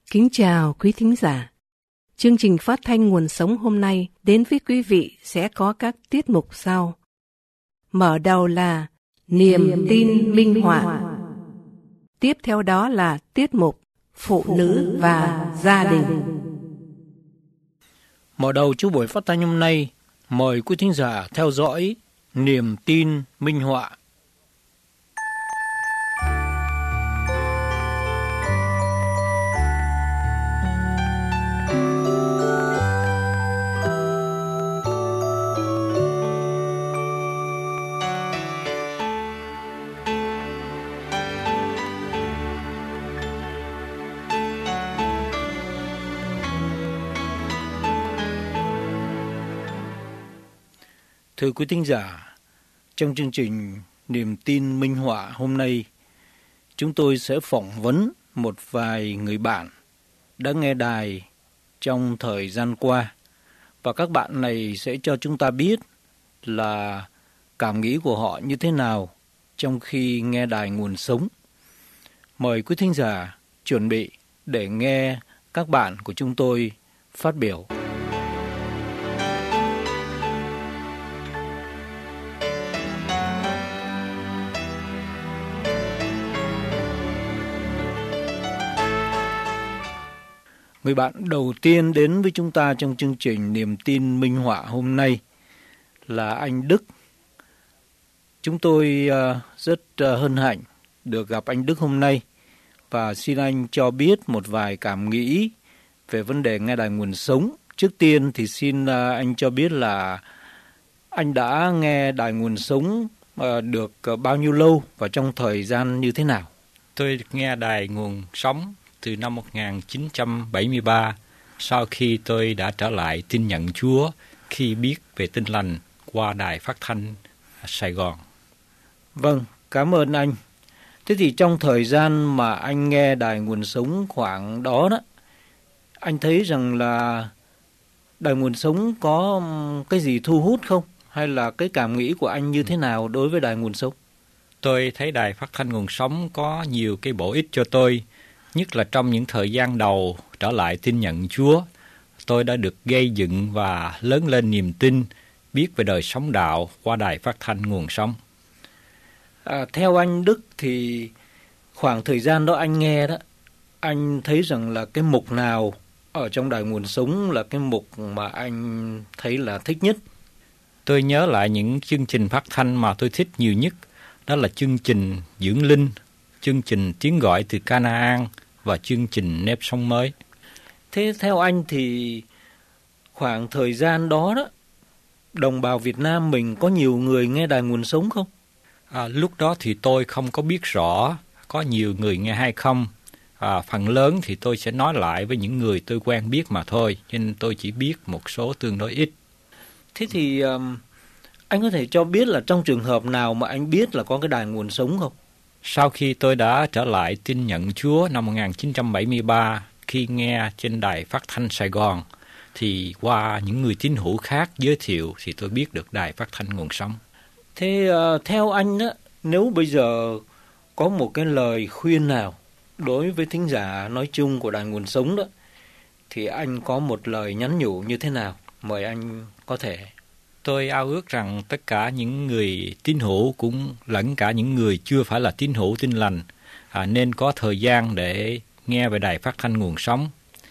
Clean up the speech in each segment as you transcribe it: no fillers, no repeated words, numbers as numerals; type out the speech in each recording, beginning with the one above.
Kính chào quý thính giả. Chương trình phát thanh Nguồn Sống hôm nay đến với quý vị sẽ có các tiết mục sau. Mở đầu là Niềm tin minh họa. Tiếp theo đó là tiết mục Phụ nữ và gia đình. Mở đầu cho buổi phát thanh hôm nay, mời quý thính giả theo dõi Niềm tin minh họa. Thưa quý thính giả, trong chương trình Niềm tin minh họa hôm nay, chúng tôi sẽ phỏng vấn một vài người bạn đã nghe đài trong thời gian qua. Và các bạn này sẽ cho chúng ta biết là cảm nghĩ của họ như thế nào trong khi nghe đài Nguồn Sống. Mời quý thính giả chuẩn bị để nghe các bạn của chúng tôi phát biểu. Người bạn đầu tiên đến với chúng ta trong chương trình Niềm tin minh họa hôm nay là anh Đức. Chúng tôi rất hân hạnh được gặp anh Đức hôm nay và xin anh cho biết một vài cảm nghĩ về vấn đề nghe đài Nguồn Sống. Trước tiên thì xin anh cho biết là anh đã nghe đài Nguồn Sống được bao nhiêu lâu và trong thời gian như thế nào? Tôi nghe đài Nguồn Sống từ năm 1973, sau khi tôi đã trở lại tin nhận Chúa khi biết về Tin Lành qua đài phát thanh Sài Gòn. Vâng, cảm ơn anh. Thế thì trong thời gian mà anh nghe đài Nguồn Sống khoảng đó, anh thấy rằng là đài Nguồn Sống có cái gì thu hút không? Hay là cái cảm nghĩ của anh như thế nào đối với đài Nguồn Sống? Tôi thấy đài phát thanh Nguồn Sống có nhiều cái bổ ích cho tôi, nhất là trong những thời gian đầu trở lại tin nhận Chúa. Tôi đã được gây dựng và lớn lên niềm tin, biết về đời sống đạo qua đài phát thanh Nguồn Sống. Theo anh Đức thì khoảng thời gian đó anh nghe đó, anh thấy rằng là cái mục nào ở trong đài Nguồn Sống là cái mục mà anh thấy là thích nhất? Tôi nhớ lại những chương trình phát thanh mà tôi thích nhiều nhất, đó là chương trình Dưỡng Linh, chương trình Tiếng Gọi từ Canaan và chương trình Nếp Sống Mới. Thế theo anh thì khoảng thời gian đó đồng bào Việt Nam mình có nhiều người nghe đài Nguồn Sống không? Lúc đó thì tôi không có biết rõ có nhiều người nghe hay không. Phần lớn thì tôi sẽ nói lại với những người tôi quen biết mà thôi, cho nên tôi chỉ biết một số tương đối ít. Thế thì anh có thể cho biết là trong trường hợp nào mà anh biết là có cái đài Nguồn Sống không? Sau khi tôi đã trở lại tin nhận Chúa năm 1973, khi nghe trên đài phát thanh Sài Gòn, thì qua những người tín hữu khác giới thiệu thì tôi biết được đài phát thanh Nguồn Sống. Thế theo anh nếu bây giờ có một cái lời khuyên nào đối với thính giả nói chung của đài Nguồn Sống đó, thì anh có một lời nhắn nhủ như thế nào? Mời anh có thể. Tôi ao ước rằng tất cả những người tín hữu cũng lẫn cả những người chưa phải là tín hữu Tin Lành nên có thời gian để nghe về đài phát thanh Nguồn Sống,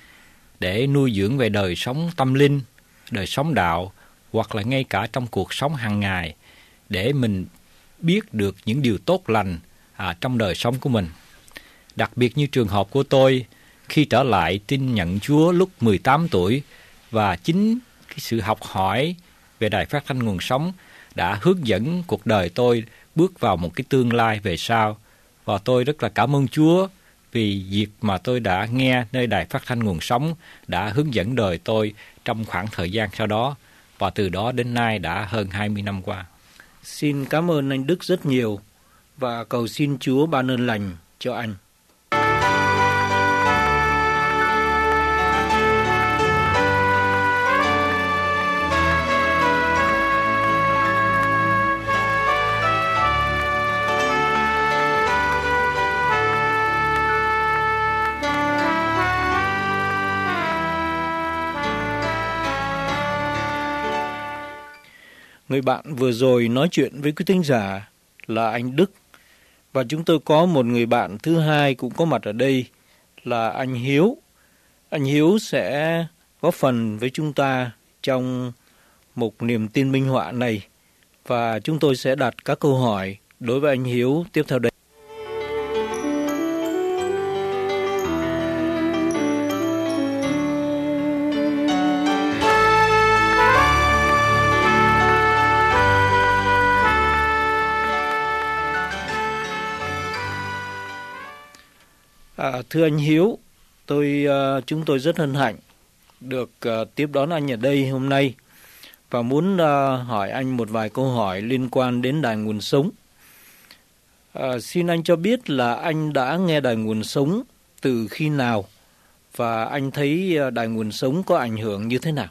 để nuôi dưỡng về đời sống tâm linh, đời sống đạo, hoặc là ngay cả trong cuộc sống hàng ngày, để mình biết được những điều tốt lành trong đời sống của mình. Đặc biệt như trường hợp của tôi, khi trở lại tin nhận Chúa lúc 18 tuổi, và chính cái sự học hỏi về đài phát thanh Nguồn Sống đã hướng dẫn cuộc đời tôi bước vào một cái tương lai về sau. Và tôi rất là cảm ơn Chúa vì việc mà tôi đã nghe nơi đài phát thanh Nguồn Sống đã hướng dẫn đời tôi trong khoảng thời gian sau đó, và từ đó đến nay đã hơn 20 năm qua. Xin cảm ơn anh Đức rất nhiều và cầu xin Chúa ban ơn lành cho anh. Người bạn vừa rồi nói chuyện với quý thính giả là anh Đức, và chúng tôi có một người bạn thứ hai cũng có mặt ở đây là anh Hiếu. Anh Hiếu sẽ góp phần với chúng ta trong một niềm tin minh họa này, và chúng tôi sẽ đặt các câu hỏi đối với anh Hiếu tiếp theo đây. Thưa anh Hiếu, chúng tôi rất hân hạnh được tiếp đón anh ở đây hôm nay và muốn hỏi anh một vài câu hỏi liên quan đến Đài Nguồn Sống. Xin anh cho biết là anh đã nghe Đài Nguồn Sống từ khi nào và anh thấy Đài Nguồn Sống có ảnh hưởng như thế nào?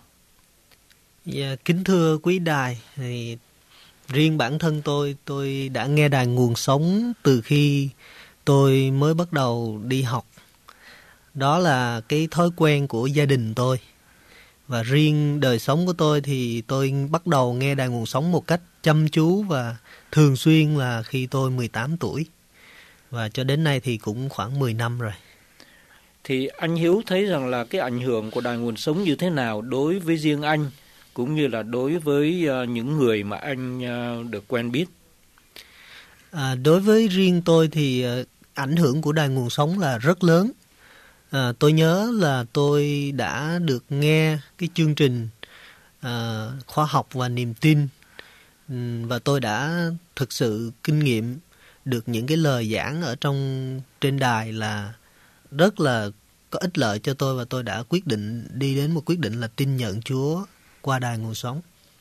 Dạ, kính thưa quý đài, thì riêng bản thân tôi đã nghe Đài Nguồn Sống từ khi tôi mới bắt đầu đi học. Đó là cái thói quen của gia đình tôi. Và riêng đời sống của tôi thì tôi bắt đầu nghe Đài Nguồn Sống một cách chăm chú và thường xuyên là khi tôi 18 tuổi. Và cho đến nay thì cũng khoảng 10 năm rồi. Thì anh Hiếu thấy rằng là cái ảnh hưởng của Đài Nguồn Sống như thế nào đối với riêng anh, cũng như là đối với những người mà anh được quen biết? Đối với riêng tôi thì ảnh hưởng của Đài Nguồn Sống là rất lớn. Tôi nhớ là tôi đã được nghe cái chương trình khoa học và niềm tin, và tôi đã thực sự kinh nghiệm được những cái lời giảng ở trên đài là rất là có ích lợi cho tôi, và tôi đã đi đến một quyết định là tin nhận Chúa qua Đài Nguồn Sống.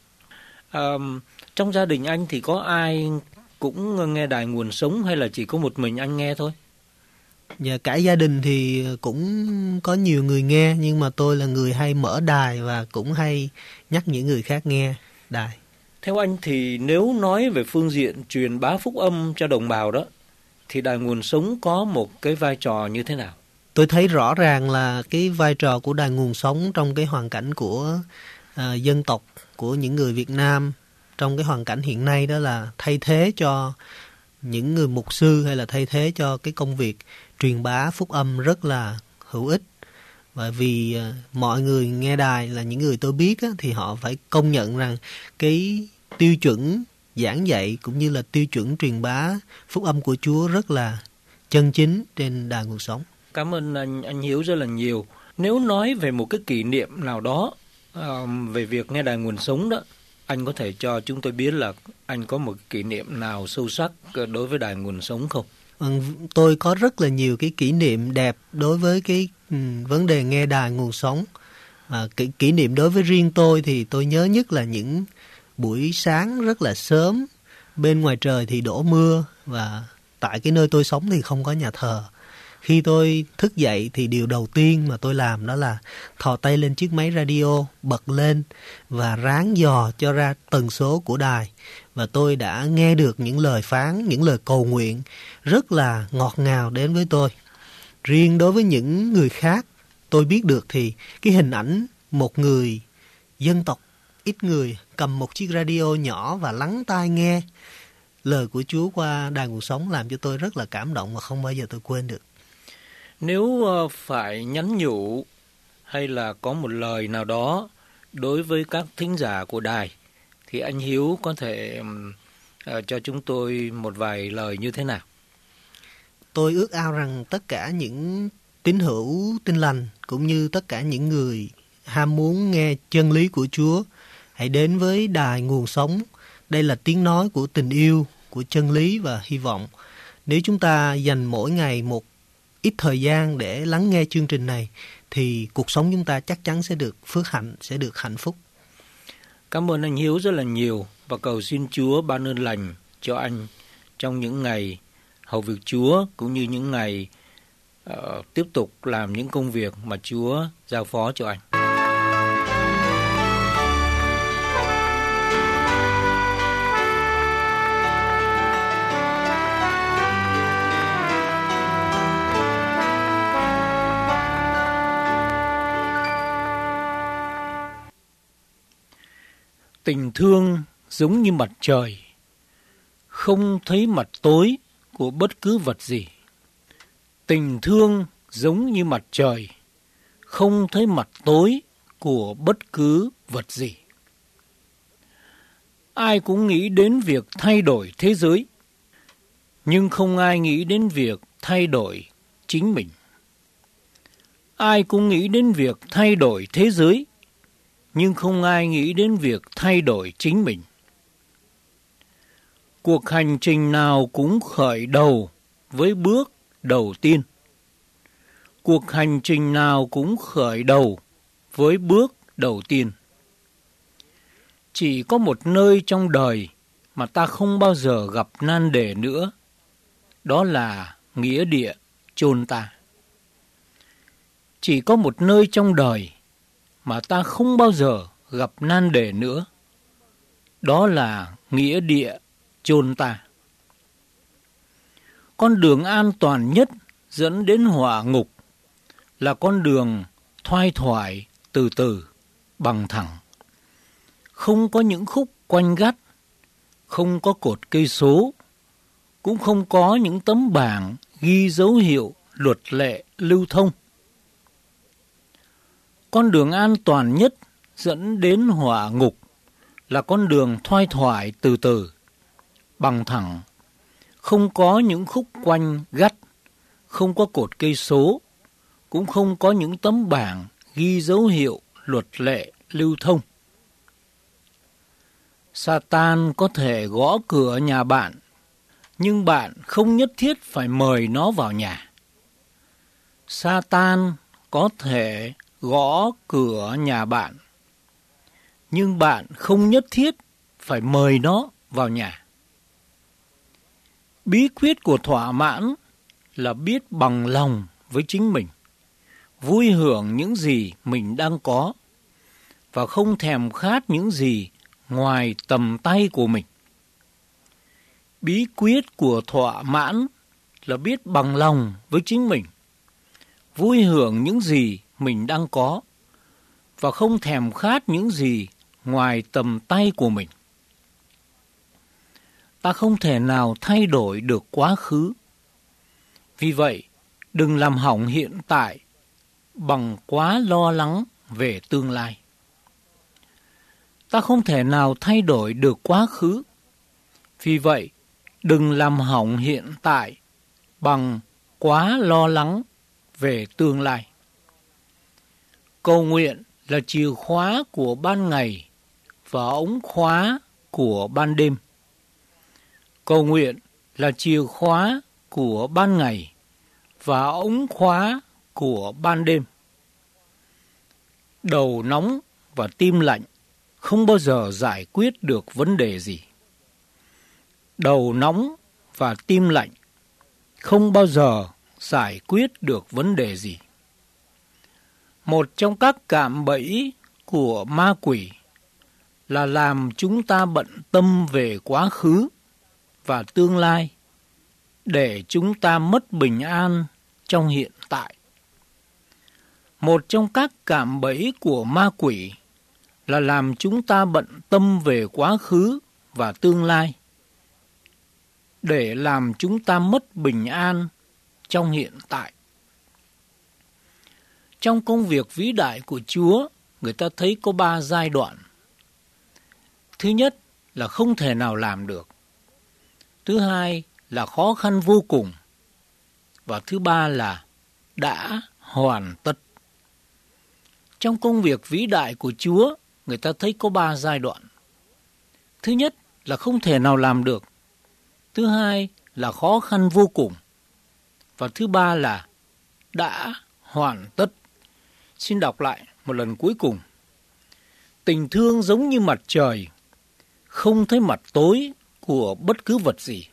Trong gia đình anh thì có ai cũng nghe Đài Nguồn Sống hay là chỉ có một mình anh nghe thôi? Dạ, cả gia đình thì cũng có nhiều người nghe, nhưng mà tôi là người hay mở đài và cũng hay nhắc những người khác nghe đài. Theo anh thì nếu nói về phương diện truyền bá phúc âm cho đồng bào đó, thì Đài Nguồn Sống có một cái vai trò như thế nào? Tôi thấy rõ ràng là cái vai trò của Đài Nguồn Sống trong cái hoàn cảnh của dân tộc, của những người Việt Nam trong cái hoàn cảnh hiện nay, đó là thay thế cho những người mục sư hay là thay thế cho cái công việc truyền bá phúc âm rất là hữu ích. Bởi vì mọi người nghe đài là những người tôi biết á, thì họ phải công nhận rằng cái tiêu chuẩn giảng dạy cũng như là tiêu chuẩn truyền bá phúc âm của Chúa rất là chân chính trên Đài Nguồn Sống. Cảm ơn anh Hiếu rất là nhiều. Nếu nói về một cái kỷ niệm nào đó về việc nghe Đài Nguồn Sống đó, anh có thể cho chúng tôi biết là anh có một kỷ niệm nào sâu sắc đối với Đài Nguồn Sống không? Tôi có rất là nhiều cái kỷ niệm đẹp đối với cái vấn đề nghe Đài Nguồn Sống. Kỷ niệm đối với riêng tôi thì tôi nhớ nhất là những buổi sáng rất là sớm, bên ngoài trời thì đổ mưa, và tại cái nơi tôi sống thì không có nhà thờ. Khi tôi thức dậy thì điều đầu tiên mà tôi làm đó là thò tay lên chiếc máy radio, bật lên và ráng dò cho ra tần số của đài. Và tôi đã nghe được những lời phán, những lời cầu nguyện rất là ngọt ngào đến với tôi. Riêng đối với những người khác tôi biết được thì cái hình ảnh một người dân tộc ít người cầm một chiếc radio nhỏ và lắng tai nghe lời của Chúa qua Đài Nguồn Sống làm cho tôi rất là cảm động và không bao giờ tôi quên được. Nếu phải nhắn nhủ hay là có một lời nào đó đối với các thính giả của đài, thì anh Hiếu có thể cho chúng tôi một vài lời như thế nào? Tôi ước ao rằng tất cả những tín hữu tin lành cũng như tất cả những người ham muốn nghe chân lý của Chúa hãy đến với Đài Nguồn Sống. Đây là tiếng nói của tình yêu, của chân lý và hy vọng. Nếu chúng ta dành mỗi ngày một ít thời gian để lắng nghe chương trình này thì cuộc sống chúng ta chắc chắn sẽ được phước hạnh, sẽ được hạnh phúc. Cảm ơn anh Hiếu rất là nhiều và cầu xin Chúa ban ơn lành cho anh trong những ngày hầu việc Chúa cũng như những ngày tiếp tục làm những công việc mà Chúa giao phó cho anh. Tình thương giống như mặt trời, không thấy mặt tối của bất cứ vật gì. Tình thương giống như mặt trời, không thấy mặt tối của bất cứ vật gì. Ai cũng nghĩ đến việc thay đổi thế giới, nhưng không ai nghĩ đến việc thay đổi chính mình. Ai cũng nghĩ đến việc thay đổi thế giới, nhưng không ai nghĩ đến việc thay đổi chính mình. Cuộc hành trình nào cũng khởi đầu với bước đầu tiên. Cuộc hành trình nào cũng khởi đầu với bước đầu tiên. Chỉ có một nơi trong đời mà ta không bao giờ gặp nan đề nữa, đó là nghĩa địa chôn ta. Chỉ có một nơi trong đời mà ta không bao giờ gặp nan đề nữa, đó là nghĩa địa chôn ta. Con đường an toàn nhất dẫn đến hỏa ngục là con đường thoai thoải, từ từ, bằng thẳng. Không có những khúc quanh gắt, không có cột cây số, cũng không có những tấm bảng ghi dấu hiệu luật lệ lưu thông. Con đường an toàn nhất dẫn đến hỏa ngục là con đường thoai thoải, từ từ, bằng thẳng. Không có những khúc quanh gắt, không có cột cây số, cũng không có những tấm bảng ghi dấu hiệu luật lệ lưu thông. Satan có thể gõ cửa nhà bạn, nhưng bạn không nhất thiết phải mời nó vào nhà. Satan có thể gõ cửa nhà bạn, nhưng bạn không nhất thiết phải mời nó vào nhà. Bí quyết của thỏa mãn là biết bằng lòng với chính mình, vui hưởng những gì mình đang có, và không thèm khát những gì ngoài tầm tay của mình. Bí quyết của thỏa mãn là biết bằng lòng với chính mình, vui hưởng những gì mình đang có, và không thèm khát những gì ngoài tầm tay của mình. Ta không thể nào thay đổi được quá khứ. Vì vậy, đừng làm hỏng hiện tại bằng quá lo lắng về tương lai. Ta không thể nào thay đổi được quá khứ. Vì vậy, đừng làm hỏng hiện tại bằng quá lo lắng về tương lai. Cầu nguyện là chìa khóa của ban ngày và ống khóa của ban đêm. Cầu nguyện là chìa khóa của ban ngày và ống khóa của ban đêm. Đầu nóng và tim lạnh không bao giờ giải quyết được vấn đề gì. Đầu nóng và tim lạnh không bao giờ giải quyết được vấn đề gì. Một trong các cạm bẫy của ma quỷ là làm chúng ta bận tâm về quá khứ và tương lai để chúng ta mất bình an trong hiện tại. Một trong các cạm bẫy của ma quỷ là làm chúng ta bận tâm về quá khứ và tương lai để làm chúng ta mất bình an trong hiện tại. Trong công việc vĩ đại của Chúa, người ta thấy có 3 giai đoạn. Thứ nhất là không thể nào làm được. Thứ hai là khó khăn vô cùng. Và thứ ba là đã hoàn tất. Trong công việc vĩ đại của Chúa, người ta thấy có 3 giai đoạn. Thứ nhất là không thể nào làm được. Thứ hai là khó khăn vô cùng. Và thứ ba là đã hoàn tất. Xin đọc lại một lần cuối cùng. Tình thương giống như mặt trời, không thấy mặt tối của bất cứ vật gì.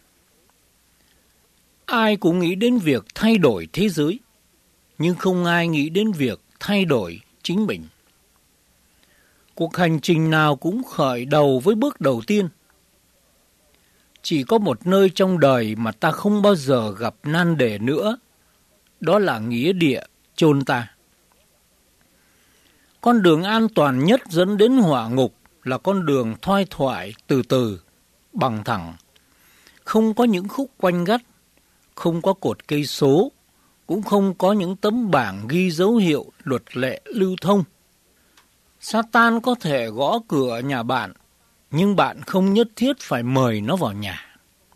Ai cũng nghĩ đến việc thay đổi thế giới, nhưng không ai nghĩ đến việc thay đổi chính mình. Cuộc hành trình nào cũng khởi đầu với bước đầu tiên. Chỉ có một nơi trong đời mà ta không bao giờ gặp nan đề nữa, đó là nghĩa địa chôn ta. Con đường an toàn nhất dẫn đến hỏa ngục là con đường thoai thoải từ từ, bằng thẳng, không có những khúc quanh gắt, không có cột cây số, cũng không có những tấm bảng ghi dấu hiệu luật lệ lưu thông. Satan có thể gõ cửa nhà bạn, nhưng bạn không nhất thiết phải mời nó vào nhà.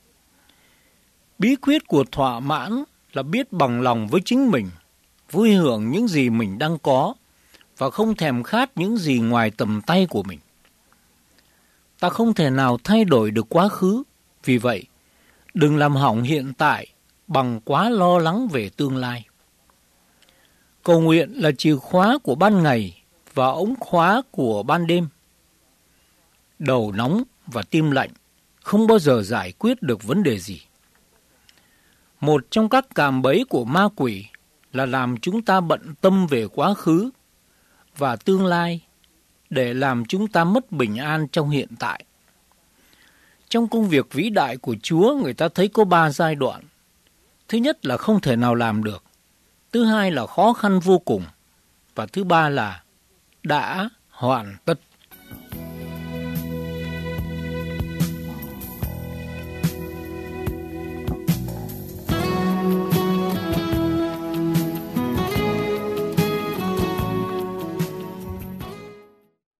Bí quyết của thỏa mãn là biết bằng lòng với chính mình, vui hưởng những gì mình đang có và không thèm khát những gì ngoài tầm tay của mình. Ta không thể nào thay đổi được quá khứ, vì vậy, đừng làm hỏng hiện tại bằng quá lo lắng về tương lai. Cầu nguyện là chìa khóa của ban ngày và ống khóa của ban đêm. Đầu nóng và tim lạnh không bao giờ giải quyết được vấn đề gì. Một trong các cạm bẫy của ma quỷ là làm chúng ta bận tâm về quá khứ và tương lai để làm chúng ta mất bình an trong hiện tại. Trong công việc vĩ đại của Chúa, người ta thấy có 3 giai đoạn. Thứ nhất là không thể nào làm được. Thứ hai là khó khăn vô cùng. Và thứ ba là đã hoàn tất.